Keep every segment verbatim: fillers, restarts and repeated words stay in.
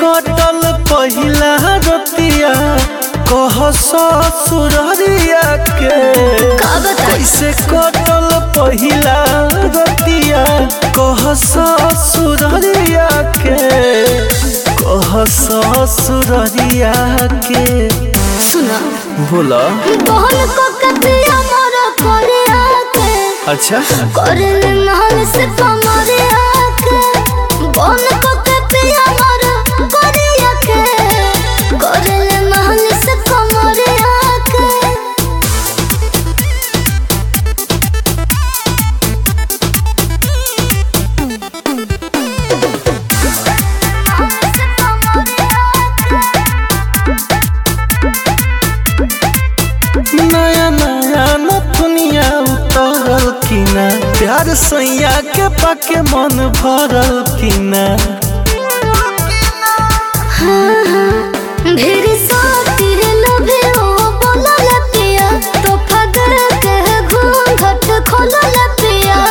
कटल पहिला रतिया कह ससुररिया के कैसे कटल पहिला रतिया कह ससुररिया के कह ससुररिया के सुना बोला बोल को कतिया मोर करे आके अच्छा करे महल से कमरे आके बोल को कतिया मोर करे आके करे महल से कमरे आके नया नया नथुनिया उतरल की ना प्यार सैया के पाके मन भरल की ना भेरी साथी लभे ओ बोला लपिया तो फगर के घूंघट खोला लपिया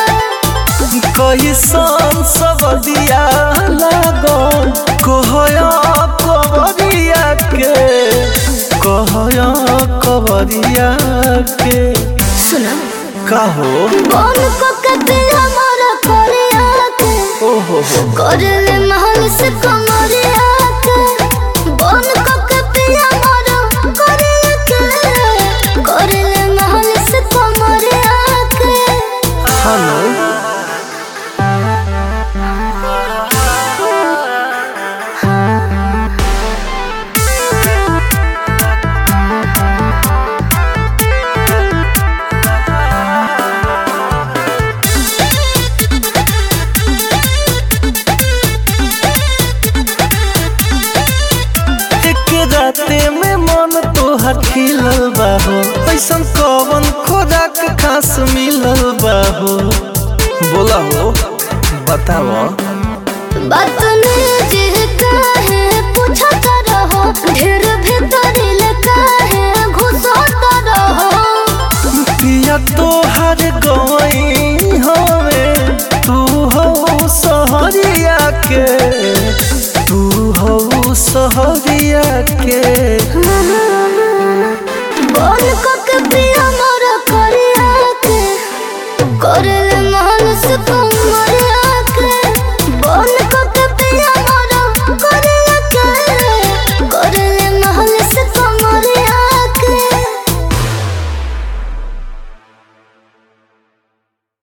कैसन सबदिया लागो कहया कबरिया के कहया कबरिया के सुना कहो कौन को कतिया मोर करे आके ओहो हो करे महल से कमरे आके कौन को कतिया मोर करे आके करे महल से कमरे आके हेलो राते में मन तोहर खिलल बाहो ऐसन कवन खोराक खास मिलल बाहो बोला हो बताओ बात ने जे काहे पूछत रहो ढेर भीतरिल काहे घुसत रहो पिया तोहर गई होवे तू हो सहरिया के तू हो सहरिया के बोल को कपिया मोर करे आके करे